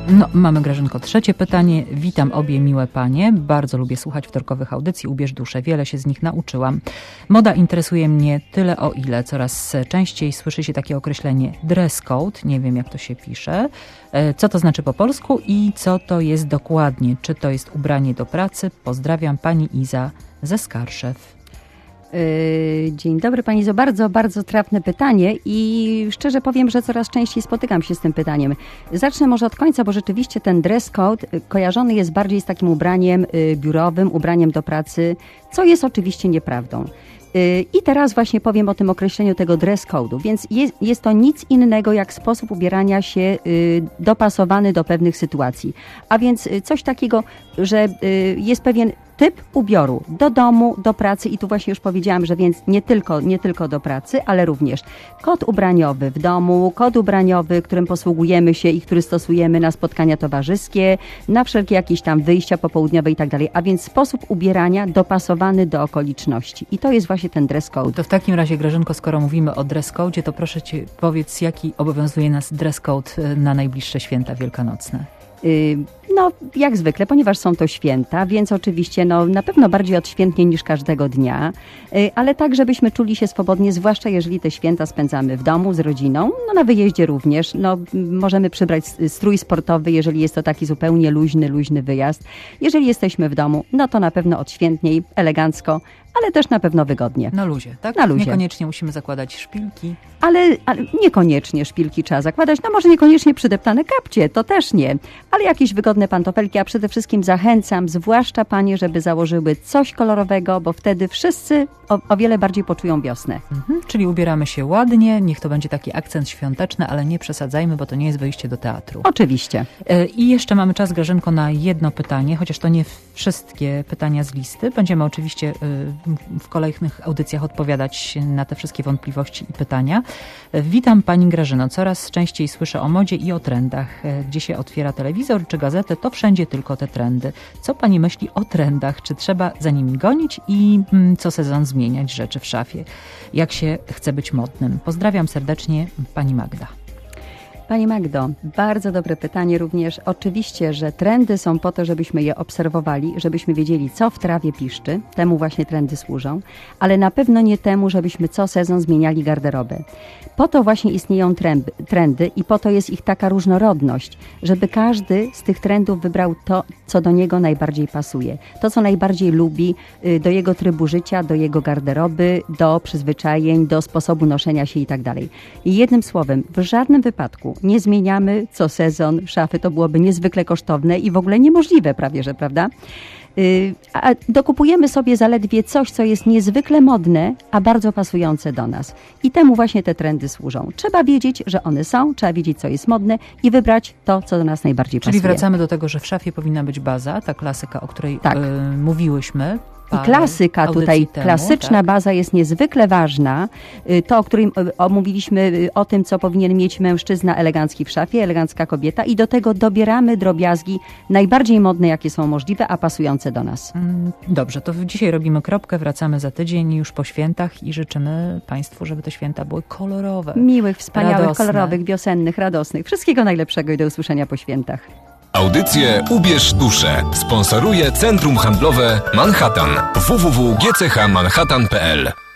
No, mamy, Grażynko, trzecie pytanie. Witam obie miłe panie. Bardzo lubię słuchać wtorkowych audycji. Ubierz duszę. Wiele się z nich nauczyłam. Moda interesuje mnie tyle, o ile coraz częściej słyszy się takie określenie dress code. Nie wiem, jak to się pisze. Co to znaczy po polsku i co to jest dokładnie? Czy to jest ubranie do pracy? Pozdrawiam, pani Iza ze Skarszew. Dzień dobry pani Izo, bardzo, bardzo trafne pytanie i szczerze powiem, że coraz częściej spotykam się z tym pytaniem. Zacznę może od końca, bo rzeczywiście ten dress code kojarzony jest bardziej z takim ubraniem biurowym, ubraniem do pracy, co jest oczywiście nieprawdą. I teraz właśnie powiem o tym określeniu tego dress code'u, więc jest to nic innego jak sposób ubierania się dopasowany do pewnych sytuacji. A więc coś takiego, że jest pewien typ ubioru do domu, do pracy i tu właśnie już powiedziałam, że więc nie tylko do pracy, ale również kod ubraniowy w domu, kod ubraniowy, którym posługujemy się i który stosujemy na spotkania towarzyskie, na wszelkie jakieś tam wyjścia popołudniowe i tak dalej. A więc sposób ubierania dopasowany do okoliczności. I to jest właśnie ten dress code. To w takim razie, Grażynko, skoro mówimy o dress code'zie, to proszę cię powiedz, jaki obowiązuje nas dress code na najbliższe święta wielkanocne? No, jak zwykle, ponieważ są to święta, więc oczywiście na pewno bardziej odświętnie niż każdego dnia, ale tak, żebyśmy czuli się swobodnie, zwłaszcza jeżeli te święta spędzamy w domu, z rodziną, na wyjeździe również. Możemy przybrać strój sportowy, jeżeli jest to taki zupełnie luźny wyjazd. Jeżeli jesteśmy w domu, to na pewno odświętniej, elegancko, ale też na pewno wygodnie. Na luzie, tak? Na luzie. Niekoniecznie musimy zakładać szpilki. Ale niekoniecznie szpilki trzeba zakładać, może niekoniecznie przydeptane kapcie, to też nie, ale jakieś wygodne pantofelki, a przede wszystkim zachęcam, zwłaszcza panie, żeby założyły coś kolorowego, bo wtedy wszyscy o wiele bardziej poczują wiosnę. Czyli ubieramy się ładnie, niech to będzie taki akcent świąteczny, ale nie przesadzajmy, bo to nie jest wyjście do teatru. Oczywiście. I jeszcze mamy czas, Grażynko, na jedno pytanie, chociaż to nie wszystkie pytania z listy. Będziemy oczywiście w kolejnych audycjach odpowiadać na te wszystkie wątpliwości i pytania. Witam pani Grażyno. Coraz częściej słyszę o modzie i o trendach. Gdzie się otwiera telewizor czy gazetę, to wszędzie tylko te trendy. Co pani myśli o trendach? Czy trzeba za nimi gonić i co sezon zmieniać rzeczy w szafie? Jak się chce być modnym? Pozdrawiam serdecznie, pani Magda. Pani Magdo, bardzo dobre pytanie również. Oczywiście, że trendy są po to, żebyśmy je obserwowali, żebyśmy wiedzieli, co w trawie piszczy. Temu właśnie trendy służą, ale na pewno nie temu, żebyśmy co sezon zmieniali garderobę. Po to właśnie istnieją trendy i po to jest ich taka różnorodność, żeby każdy z tych trendów wybrał to, co do niego najbardziej pasuje. To, co najbardziej lubi, do jego trybu życia, do jego garderoby, do przyzwyczajeń, do sposobu noszenia się i tak dalej. I jednym słowem, w żadnym wypadku nie zmieniamy co sezon szafy. To byłoby niezwykle kosztowne i w ogóle niemożliwe prawie, że, prawda? A dokupujemy sobie zaledwie coś, co jest niezwykle modne, a bardzo pasujące do nas. I temu właśnie te trendy służą. Trzeba wiedzieć, że one są, trzeba wiedzieć, co jest modne i wybrać to, co do nas najbardziej pasuje. Czyli wracamy do tego, że w szafie powinna być baza, ta klasyka, o której mówiłyśmy. I klasyka tutaj, klasyczna baza jest niezwykle ważna. To, o którym omówiliśmy, o tym, co powinien mieć mężczyzna elegancki w szafie, elegancka kobieta i do tego dobieramy drobiazgi najbardziej modne, jakie są możliwe, a pasujące do nas. Dobrze, to dzisiaj robimy kropkę, wracamy za tydzień już po świętach i życzymy państwu, żeby te święta były kolorowe. Miłych, wspaniałych, radosne, kolorowych, wiosennych, radosnych. Wszystkiego najlepszego i do usłyszenia po świętach. Audycję Ubierz duszę sponsoruje Centrum Handlowe Manhattan www.gchmanhattan.pl